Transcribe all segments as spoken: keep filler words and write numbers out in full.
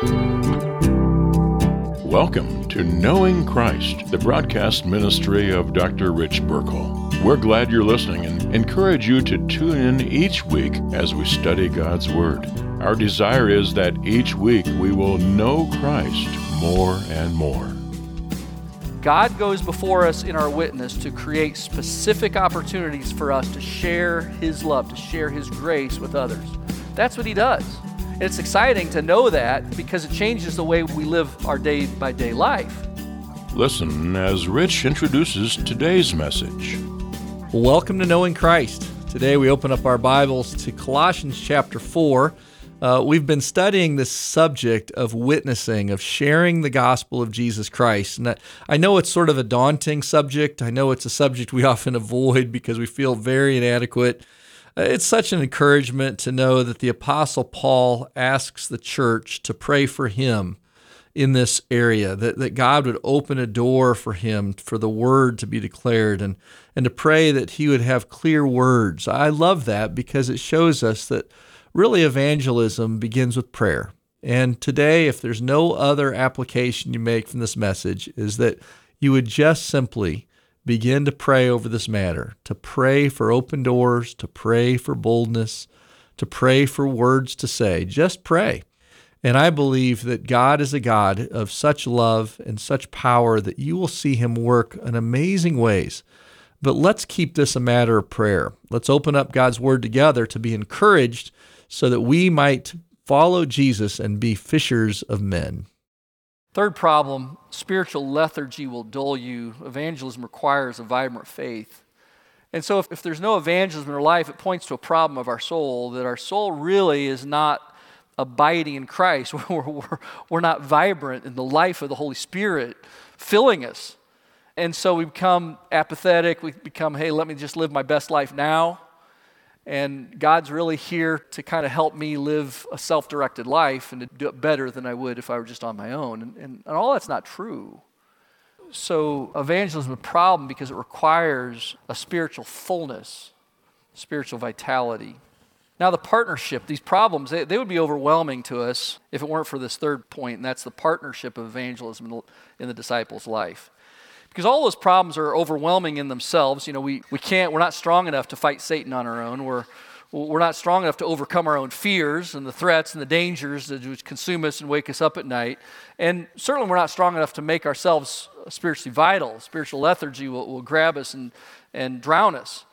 Welcome to Knowing Christ, the broadcast ministry of Doctor Rich Burkle. We're glad you're listening and encourage you to tune in each week as we study God's Word. Our desire is that each week we will know Christ more and more. God goes before us in our witness to create specific opportunities for us to share His love, to share His grace with others. That's what He does. And it's exciting to know that because it changes the way we live our day-by-day life. Listen as Rich introduces today's message. Welcome to Knowing Christ. Today we open up our Bibles to Colossians chapter four. Uh, we've been studying this subject of witnessing, of sharing the gospel of Jesus Christ. And I, I know it's sort of a daunting subject. I know it's a subject we often avoid because we feel very inadequate. It's such an encouragement to know that the Apostle Paul asks the church to pray for him in this area, that, that God would open a door for him, for the word to be declared, and, and to pray that he would have clear words. I love that because it shows us that really evangelism begins with prayer. And today, if there's no other application you make from this message, is that you would just simply begin to pray over this matter, to pray for open doors, to pray for boldness, to pray for words to say. Just pray. And I believe that God is a God of such love and such power that you will see Him work in amazing ways. But let's keep this a matter of prayer. Let's open up God's Word together to be encouraged so that we might follow Jesus and be fishers of men. Third problem, spiritual lethargy will dull you. Evangelism requires a vibrant faith. And so if, if there's no evangelism in our life, it points to a problem of our soul, that our soul really is not abiding in Christ. We're, we're, we're not vibrant in the life of the Holy Spirit filling us. And so we become apathetic. We become, hey, let me just live my best life now. And God's really here to kind of help me live a self-directed life and to do it better than I would if I were just on my own. And, and, and all that's not true. So evangelism is a problem because it requires a spiritual fullness, spiritual vitality. Now the partnership, these problems, they, they would be overwhelming to us if it weren't for this third point, and that's the partnership of evangelism in the, in the disciples' life. Because all those problems are overwhelming in themselves. You know, we, we can't, we're not strong enough to fight Satan on our own. We're, we're not strong enough to overcome our own fears and the threats and the dangers that would consume us and wake us up at night. And certainly we're not strong enough to make ourselves spiritually vital. Spiritual lethargy will, will grab us and, and drown us.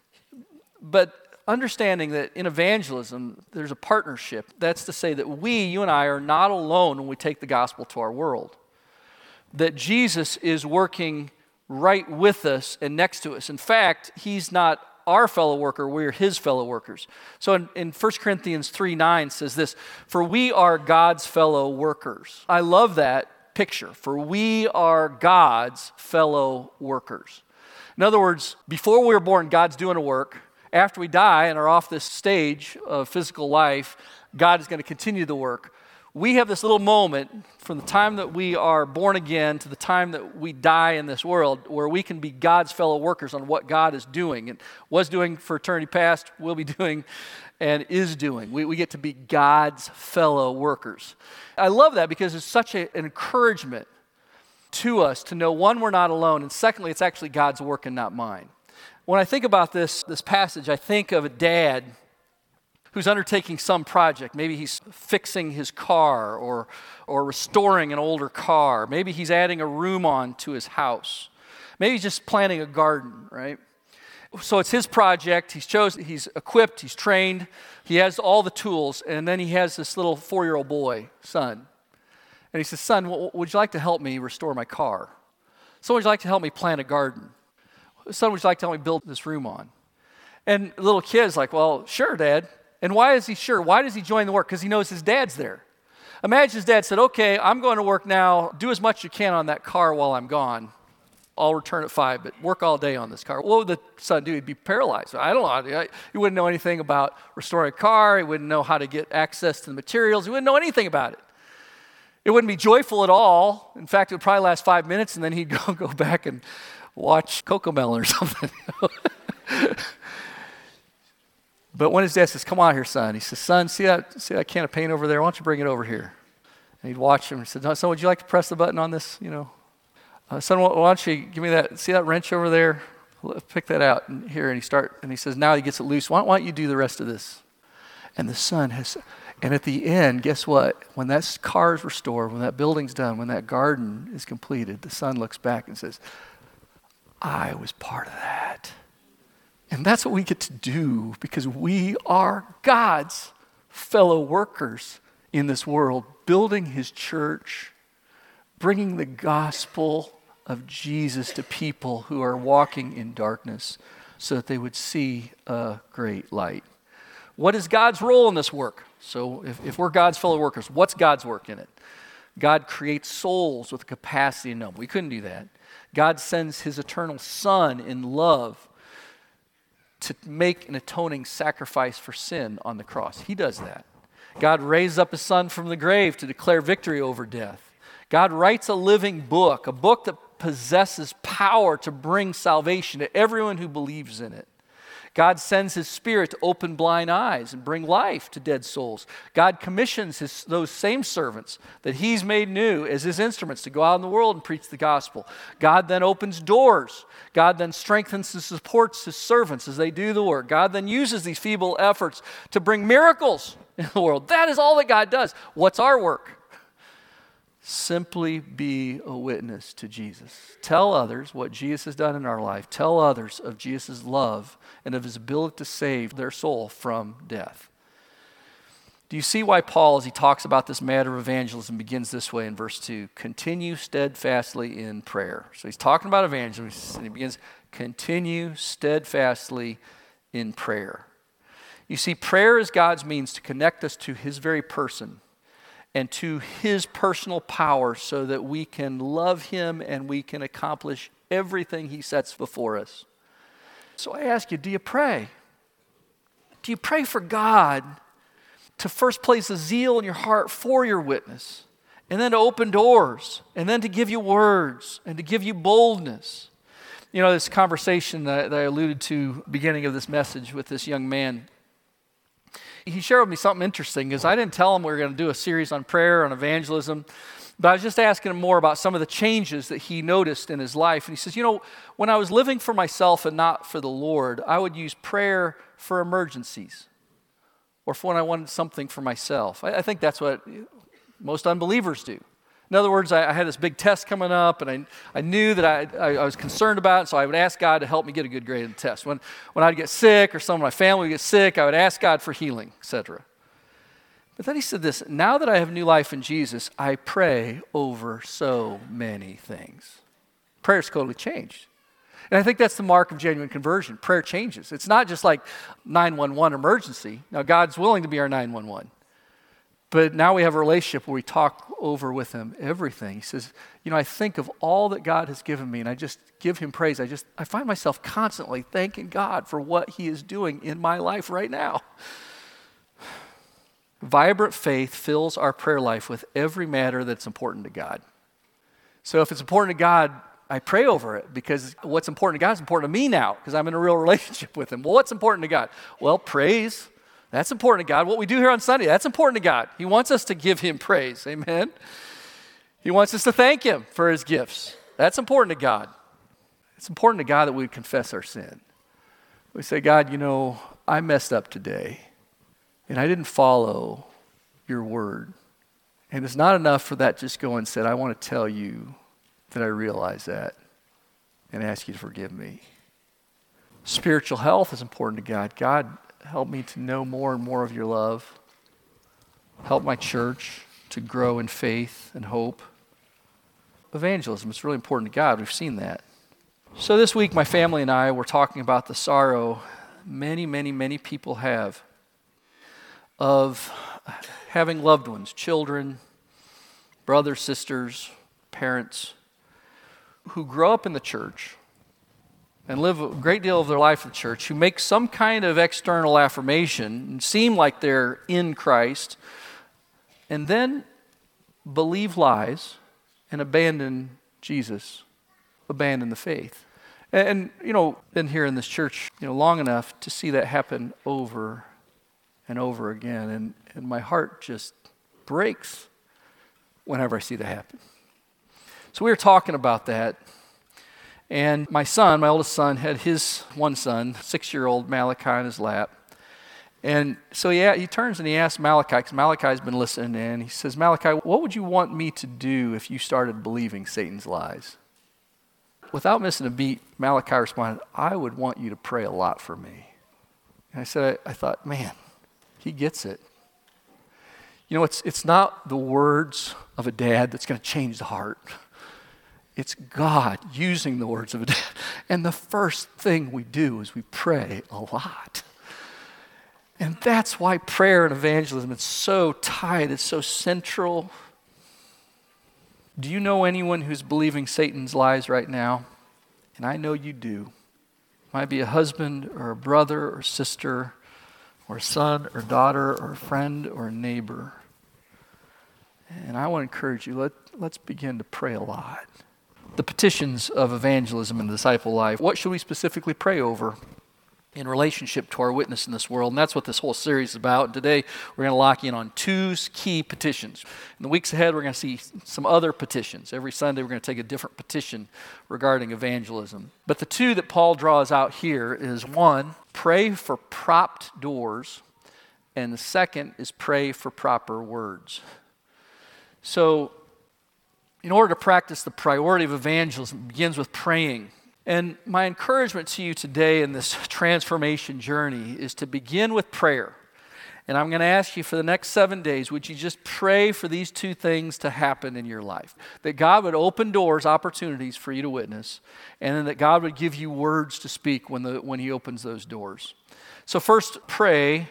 But understanding that in evangelism, there's a partnership. That's to say that we, you and I, are not alone when we take the gospel to our world. That Jesus is working right with us and next to us. In fact, He's not our fellow worker, we're His fellow workers. So in, in First Corinthians three nine says this, "For we are God's fellow workers." I love that picture. For we are God's fellow workers. In other words, before we were born, God's doing a work. After we die and are off this stage of physical life, God is going to continue the work. We have this little moment from the time that we are born again to the time that we die in this world where we can be God's fellow workers on what God is doing and was doing for eternity past, will be doing, and is doing. We, we get to be God's fellow workers. I love that because it's such a, an encouragement to us to know, one, we're not alone, and secondly, it's actually God's work and not mine. When I think about this, this passage, I think of a dad who's undertaking some project. Maybe he's fixing his car or, or restoring an older car. Maybe he's adding a room on to his house. Maybe he's just planting a garden, right? So it's his project. He's chosen, he's equipped, he's trained, he has all the tools, and then he has this little four-year-old boy, son. And he says, "Son, w- would you like to help me restore my car? Son, would you like to help me plant a garden? Son, would you like to help me build this room on?" And the little kid's like, "Well, sure, Dad." And why is he sure? Why does he join the work? Because he knows his dad's there. Imagine his dad said, "Okay, I'm going to work now. Do as much as you can on that car while I'm gone. I'll return at five, but work all day on this car." What would the son do? He'd be paralyzed. I don't know. He wouldn't know anything about restoring a car. He wouldn't know how to get access to the materials. He wouldn't know anything about it. It wouldn't be joyful at all. In fact, it would probably last five minutes, and then he'd go, go back and watch CoComelon or something. But when his dad says, "Come on here, son," he says, "Son, see that, see that can of paint over there? Why don't you bring it over here?" And he'd watch him and said, son, would you like to press the button on this? You know, uh, son, why don't you give me that, see that wrench over there? Pick that out and here. And he start, and he says, now he gets it loose. Why, why don't you do the rest of this? And the son has, and at the end, guess what? When that car is restored, when that building's done, when that garden is completed, the son looks back and says, I was part of that. And that's what we get to do because we are God's fellow workers in this world, building his church, bringing the gospel of Jesus to people who are walking in darkness so that they would see a great light. What is God's role in this work? So if, if we're God's fellow workers, what's God's work in it? God creates souls with the capacity to know. We couldn't do that. God sends his eternal Son in love to make an atoning sacrifice for sin on the cross. He does that. God raised up his Son from the grave to declare victory over death. God writes a living book, a book that possesses power to bring salvation to everyone who believes in it. God sends his Spirit to open blind eyes and bring life to dead souls. God commissions his, those same servants that he's made new as his instruments to go out in the world and preach the gospel. God then opens doors. God then strengthens and supports his servants as they do the work. God then uses these feeble efforts to bring miracles in the world. That is all that God does. What's our work? Simply be a witness to Jesus. Tell others what Jesus has done in our life. Tell others of Jesus' love and of his ability to save their soul from death. Do you see why Paul, as he talks about this matter of evangelism, begins this way in verse two? Continue steadfastly in prayer. So he's talking about evangelism, and he begins, continue steadfastly in prayer. You see, prayer is God's means to connect us to his very person and to his personal power so that we can love him and we can accomplish everything he sets before us. So I ask you, do you pray? Do you pray for God to first place a zeal in your heart for your witness, and then to open doors, and then to give you words, and to give you boldness? You know, this conversation that, that I alluded to beginning of this message with this young man, he shared with me something interesting because I didn't tell him we were going to do a series on prayer, on evangelism, but I was just asking him more about some of the changes that he noticed in his life. And he says, you know, when I was living for myself and not for the Lord, I would use prayer for emergencies or for when I wanted something for myself. I, I think that's what most unbelievers do. In other words, I, I had this big test coming up, and I, I knew that I, I, I was concerned about it, so I would ask God to help me get a good grade in the test. When, when I'd get sick or some of my family would get sick, I would ask God for healing, et cetera. But then he said this, now that I have new life in Jesus, I pray over so many things. Prayer's totally changed. And I think that's the mark of genuine conversion. Prayer changes. It's not just like nine one one emergency. Now, God's willing to be our nine one one. But now we have a relationship where we talk over with him everything. He says, you know, I think of all that God has given me, and I just give him praise. I just, I find myself constantly thanking God for what he is doing in my life right now. Vibrant faith fills our prayer life with every matter that's important to God. So if it's important to God, I pray over it because what's important to God is important to me now because I'm in a real relationship with him. Well, what's important to God? Well, praise. That's important to God. What we do here on Sunday, that's important to God. He wants us to give him praise. Amen? He wants us to thank him for his gifts. That's important to God. It's important to God that we confess our sin. We say, God, you know, I messed up today, and I didn't follow your word. And it's not enough for that just go and say, I want to tell you that I realize that and ask you to forgive me. Spiritual health is important to God. God, help me to know more and more of your love. Help my church to grow in faith and hope. Evangelism is really important to God. We've seen that. So this week, my family and I were talking about the sorrow many, many, many people have of having loved ones, children, brothers, sisters, parents, who grow up in the church and live a great deal of their life in the church, who make some kind of external affirmation and seem like they're in Christ, and then believe lies and abandon Jesus, abandon the faith. And, and you know, been here in this church, you know, long enough to see that happen over and over again, and, and my heart just breaks whenever I see that happen. So we were talking about that, and my son, my oldest son, had his one son, six-year-old Malachi, in his lap. And so he, he turns and he asks Malachi, because Malachi's been listening in, he says, Malachi, what would you want me to do if you started believing Satan's lies? Without missing a beat, Malachi responded, I would want you to pray a lot for me. And I said, I, I thought, man, he gets it. You know, it's it's not the words of a dad that's going to change the heart. It's God using the words of a dad. And the first thing we do is we pray a lot. And that's why prayer and evangelism is so tight, it's so central. Do you know anyone who's believing Satan's lies right now? And I know you do. Might be a husband or a brother or sister or a son or daughter or a friend or a neighbor. And I want to encourage you, let, let's begin to pray a lot. The petitions of evangelism in the disciple life. What should we specifically pray over in relationship to our witness in this world? And that's what this whole series is about. And today we're going to lock in on two key petitions. In the weeks ahead, we're going to see some other petitions. Every Sunday, we're going to take a different petition regarding evangelism. But the two that Paul draws out here is one, pray for propped doors, and the second is pray for proper words. So, in order to practice the priority of evangelism, it begins with praying. And my encouragement to you today in this transformation journey is to begin with prayer. And I'm going to ask you for the next seven days, would you just pray for these two things to happen in your life? That God would open doors, opportunities for you to witness, and then that God would give you words to speak when, the, when He opens those doors. So first, pray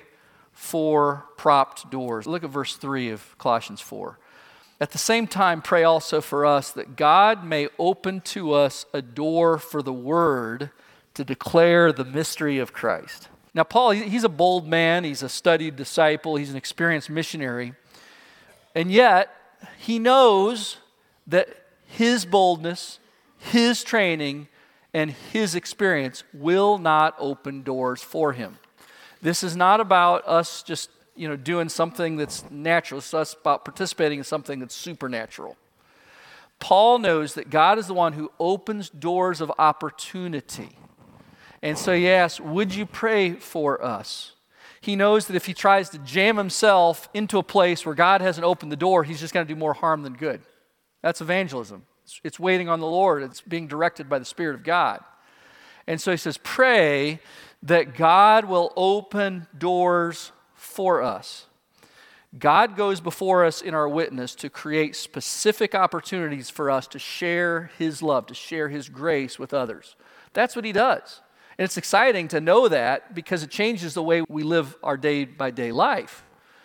for propped doors. Look at verse three of Colossians four. At the same time, pray also for us that God may open to us a door for the word to declare the mystery of Christ. Now, Paul, he's a bold man. He's a studied disciple. He's an experienced missionary. And yet, he knows that his boldness, his training, and his experience will not open doors for him. This is not about us just you know, doing something that's natural. It's us about participating in something that's supernatural. Paul knows that God is the one who opens doors of opportunity. And so he asks, would you pray for us? He knows that if he tries to jam himself into a place where God hasn't opened the door, he's just going to do more harm than good. That's evangelism. It's, it's waiting on the Lord. It's being directed by the Spirit of God. And so he says, pray that God will open doors for us. God goes before us in our witness to create specific opportunities for us to share His love, to share His grace with others. That's what He does. And it's exciting to know that because it changes the way we live our day-by-day life.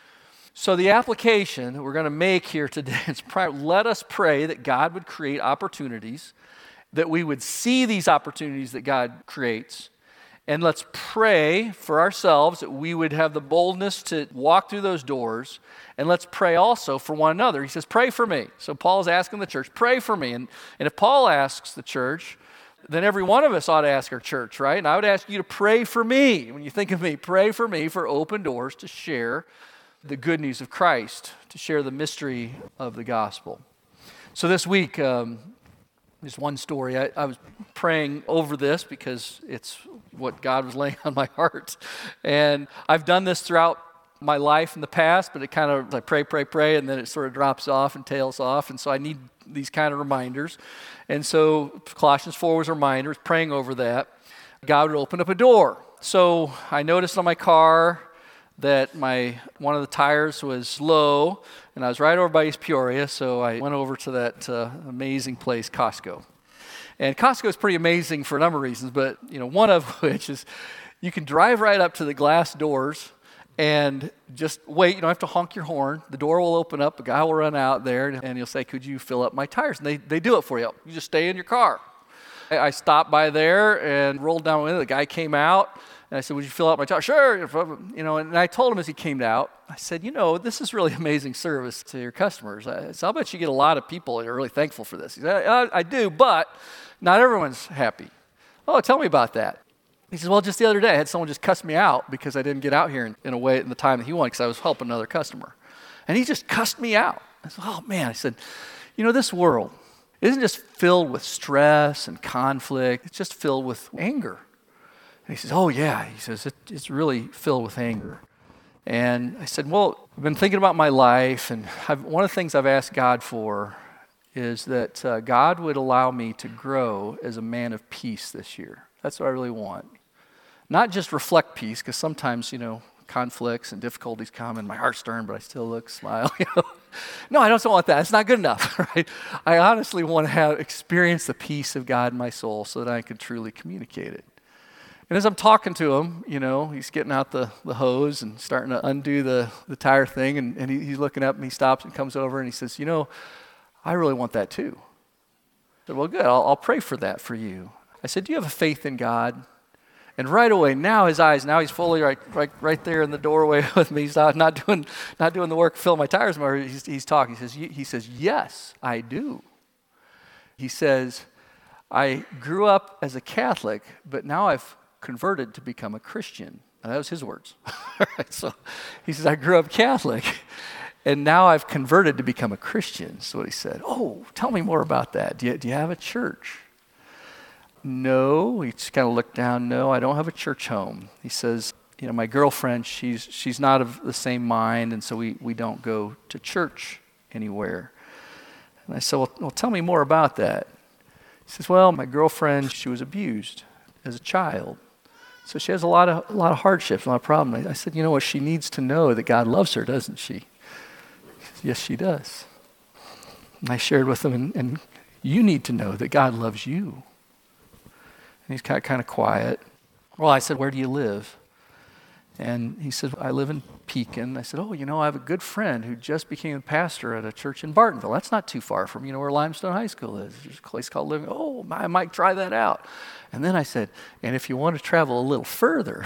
So the application that we're going to make here today is let us pray that God would create opportunities, that we would see these opportunities that God creates. And let's pray for ourselves that we would have the boldness to walk through those doors. And let's pray also for one another. He says, pray for me. So Paul's asking the church, pray for me. And, and if Paul asks the church, then every one of us ought to ask our church, right? And I would ask you to pray for me. When you think of me, pray for me for open doors to share the good news of Christ, to share the mystery of the gospel. So this week, um, there's one story. I, I was praying over this because it's what God was laying on my heart. And I've done this throughout my life in the past, but it kind of, I pray, pray, pray, and then it sort of drops off and tails off. And so I need these kind of reminders. And so Colossians four was a reminder, praying over that. God would open up a door. So I noticed on my car that my one of the tires was low, and I was right over by East Peoria, so I went over to that uh, amazing place, Costco. And Costco is pretty amazing for a number of reasons, but you know, one of which is you can drive right up to the glass doors and just wait. You don't have to honk your horn. The door will open up. A guy will run out there, and he'll say, could you fill up my tires? And they, they do it for you. You just stay in your car. I, I stopped by there and rolled down the window. The guy came out, and I said, would you fill out my tire? Sure. You know, and I told him as he came out, I said, you know, this is really amazing service to your customers. I, so I'll bet you get a lot of people that are really thankful for this. He said, I, I do, but not everyone's happy. Oh, tell me about that. He says, well, just the other day, I had someone just cuss me out because I didn't get out here in, in a way in the time that he wanted because I was helping another customer. And he just cussed me out. I said, oh man, I said, you know, this world isn't just filled with stress and conflict, it's just filled with anger. And he says, oh yeah, he says, it, it's really filled with anger. And I said, well, I've been thinking about my life, and I've, one of the things I've asked God for is that uh, God would allow me to grow as a man of peace this year. That's what I really want. Not just reflect peace, because sometimes, you know, conflicts and difficulties come and my heart's stern, but I still look, smile, you know. No, I don't want that. It's not good enough, right? I honestly want to have experience the peace of God in my soul so that I can truly communicate it. And as I'm talking to him, you know, he's getting out the, the hose and starting to undo the, the tire thing, and, and he, he's looking up and he stops and comes over and he says, you know, I really want that too. I said, well, good, I'll, I'll pray for that for you. I said, do you have a faith in God? And right away, now his eyes, now he's fully right right, right there in the doorway with me. He's not, not, doing, not doing the work, filling my tires more. He's, he's talking. He says, he says, yes, I do. He says, I grew up as a Catholic, but now I've converted to become a Christian. And that was his words. Right, so he says, I grew up Catholic, and now I've converted to become a Christian. That's what he said. Oh, tell me more about that. Do you, do you have a church? No. He just kind of looked down. No, I don't have a church home. He says, you know, my girlfriend, she's she's not of the same mind, and so we, we don't go to church anywhere. And I said, well, well, tell me more about that. He says, well, my girlfriend, she was abused as a child. So she has a lot of a lot of hardships, a lot of problems. I said, you know what, she needs to know that God loves her, doesn't she? He said, yes, she does. And I shared with him, and, and you need to know that God loves you. And he's kind of, kind of quiet. Well, I said, where do you live? And he said, I live in Pekin. I said, oh, you know, I have a good friend who just became a pastor at a church in Bartonville. That's not too far from, you know, where Limestone High School is. There's a place called Living. Oh, I might try that out. And then I said, and if you want to travel a little further,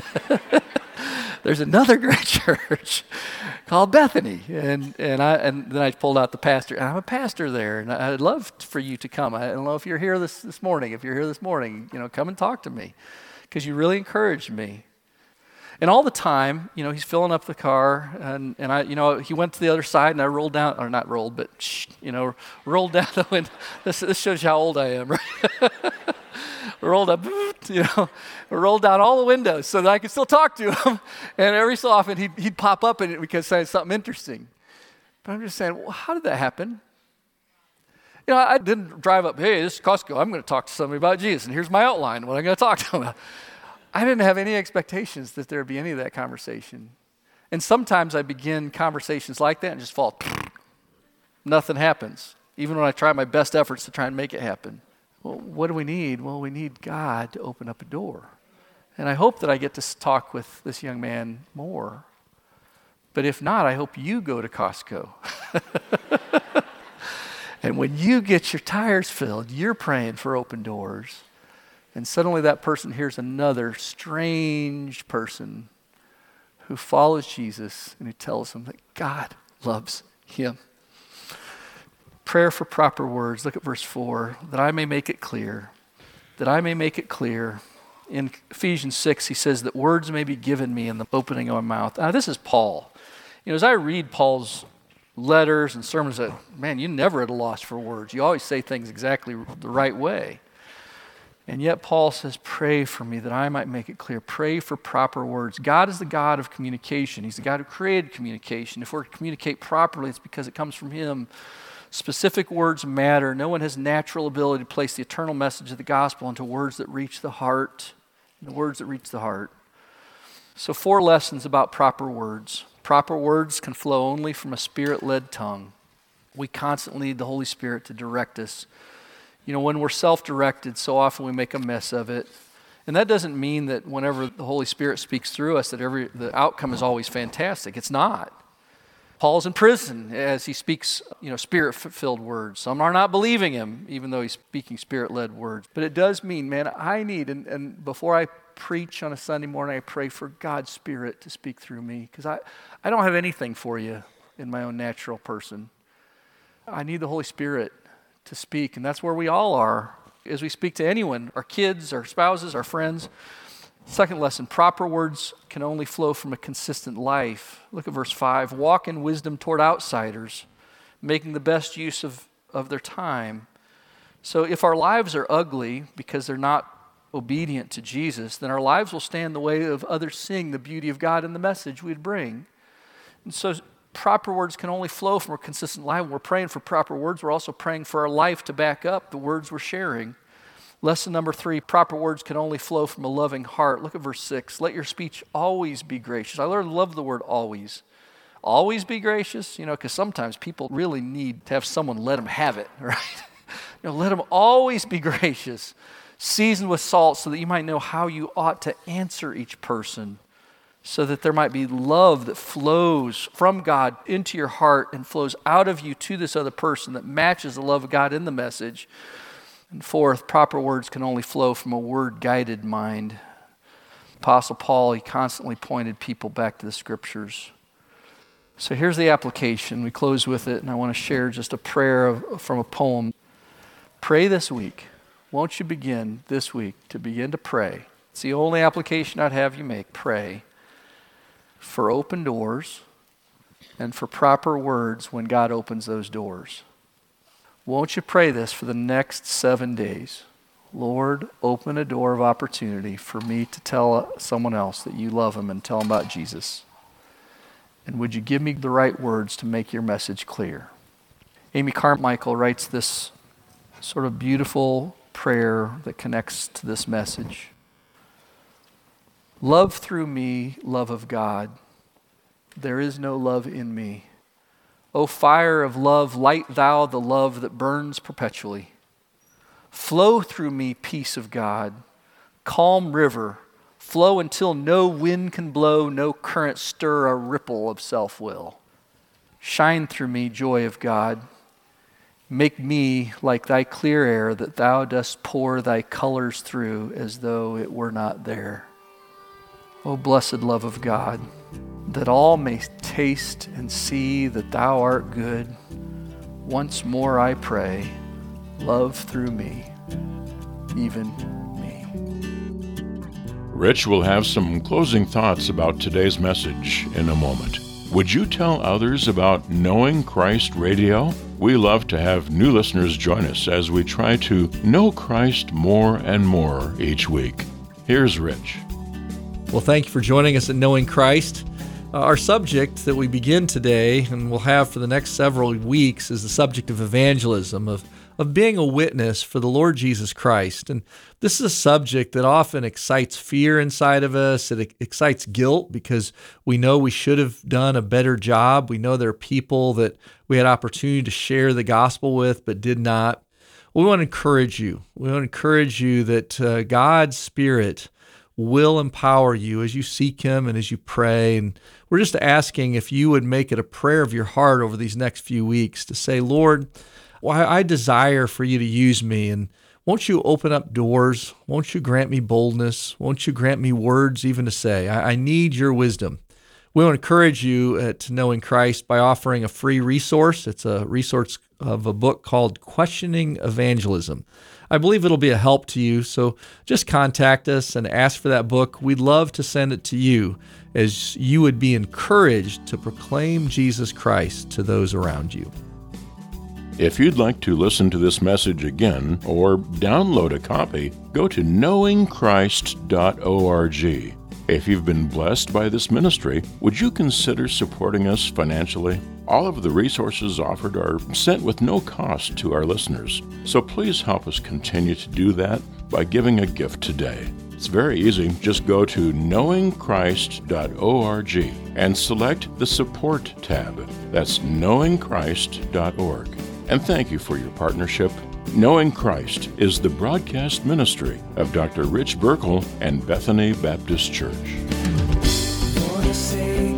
there's another great church called Bethany. And and I and then I pulled out the pastor, and I'm a pastor there, and I'd love for you to come. I don't know if you're here this, this morning. If you're here this morning, you know, come and talk to me, because you really encouraged me. And all the time, you know, he's filling up the car, and, and I, you know, he went to the other side, and I rolled down, or not rolled, but, shh, you know, rolled down the window. This, this shows you how old I am, right? rolled up, you know, rolled down all the windows so that I could still talk to him. And every so often, he'd, he'd pop up in it because say something interesting. But I'm just saying, well, how did that happen? You know, I didn't drive up, hey, this is Costco. I'm going to talk to somebody about Jesus, and here's my outline, what I'm going to talk to them about. I didn't have any expectations that there would be any of that conversation. And sometimes I begin conversations like that and just fall, nothing happens, even when I try my best efforts to try and make it happen. Well, what do we need? Well, we need God to open up a door. And I hope that I get to talk with this young man more. But if not, I hope you go to Costco. And when you get your tires filled, you're praying for open doors. And suddenly that person hears another strange person who follows Jesus and who tells him that God loves him. Prayer for proper words. Look at verse four. That I may make it clear. That I may make it clear. In Ephesians six, he says that words may be given me in the opening of my mouth. Now, this is Paul. You know, as I read Paul's letters and sermons, that, man, you're never at a loss for words. You always say things exactly the right way. And yet Paul says, pray for me that I might make it clear. Pray for proper words. God is the God of communication. He's the God who created communication. If we're to communicate properly, it's because it comes from him. Specific words matter. No one has natural ability to place the eternal message of the gospel into words that reach the heart. The words that reach the heart. So four lessons about proper words. Proper words can flow only from a Spirit-led tongue. We constantly need the Holy Spirit to direct us. You know, when we're self-directed, so often we make a mess of it. And that doesn't mean that whenever the Holy Spirit speaks through us that every the outcome is always fantastic. It's not. Paul's in prison as he speaks, you know, Spirit-filled words. Some are not believing him, even though he's speaking Spirit-led words. But it does mean, man, I need, and, and before I preach on a Sunday morning, I pray for God's Spirit to speak through me. Because I, I don't have anything for you in my own natural person. I need the Holy Spirit to speak, and that's where we all are as we speak to anyone, our kids, our spouses, our friends. Second lesson, proper words can only flow from a consistent life. Look at verse five. Walk in wisdom toward outsiders, making the best use of, of their time. So if our lives are ugly because they're not obedient to Jesus, then our lives will stand in the way of others seeing the beauty of God in the message we'd bring. And so proper words can only flow from a consistent life. When we're praying for proper words, we're also praying for our life to back up the words we're sharing. Lesson number three, proper words can only flow from a loving heart. Look at verse six. Let your speech always be gracious. I learned love the word always. Always be gracious, you know, because sometimes people really need to have someone let them have it, right? You know, let them always be gracious, seasoned with salt, so that you might know how you ought to answer each person, so that there might be love that flows from God into your heart and flows out of you to this other person that matches the love of God in the message. And fourth, proper words can only flow from a word-guided mind. Apostle Paul, he constantly pointed people back to the Scriptures. So here's the application. We close with it, and I want to share just a prayer of, from a poem. Pray this week. Won't you begin this week to begin to pray? It's the only application I'd have you make. Pray for open doors and for proper words when God opens those doors. Won't you pray this for the next seven days? Lord, open a door of opportunity for me to tell someone else that you love them and tell them about Jesus. And would you give me the right words to make your message clear? Amy Carmichael writes this sort of beautiful prayer that connects to this message. Love through me, love of God. There is no love in me. O fire of love, light thou the love that burns perpetually. Flow through me, peace of God. Calm river, flow until no wind can blow, no current stir a ripple of self-will. Shine through me, joy of God. Make me like thy clear air that thou dost pour thy colors through as though it were not there. O blessed love of God, that all may taste and see that thou art good. Once more I pray, love through me, even me. Rich will have some closing thoughts about today's message in a moment. Would you tell others about Knowing Christ Radio? We love to have new listeners join us as we try to know Christ more and more each week. Here's Rich. Well, thank you for joining us at Knowing Christ. Uh, our subject that we begin today and we'll have for the next several weeks is the subject of evangelism, of, of being a witness for the Lord Jesus Christ. And this is a subject that often excites fear inside of us. It excites guilt because we know we should have done a better job. We know there are people that we had opportunity to share the gospel with but did not. We want to encourage you. We want to encourage you that uh, God's Spirit will empower you as you seek Him and as you pray. And we're just asking if you would make it a prayer of your heart over these next few weeks to say, Lord, well, I desire for you to use me, and won't you open up doors? Won't you grant me boldness? Won't you grant me words even to say? I, I need your wisdom. We want to encourage you uh, to Knowing Christ by offering a free resource. It's a resource of a book called Questioning Evangelism. I believe it'll be a help to you, so just contact us and ask for that book. We'd love to send it to you as you would be encouraged to proclaim Jesus Christ to those around you. If you'd like to listen to this message again or download a copy, go to knowing christ dot org. If you've been blessed by this ministry, would you consider supporting us financially? All of the resources offered are sent with no cost to our listeners, so please help us continue to do that by giving a gift today. It's very easy. Just go to knowing christ dot org and select the Support tab. That's knowing christ dot org. And thank you for your partnership. Knowing Christ is the broadcast ministry of Doctor Rich Burkle and Bethany Baptist Church.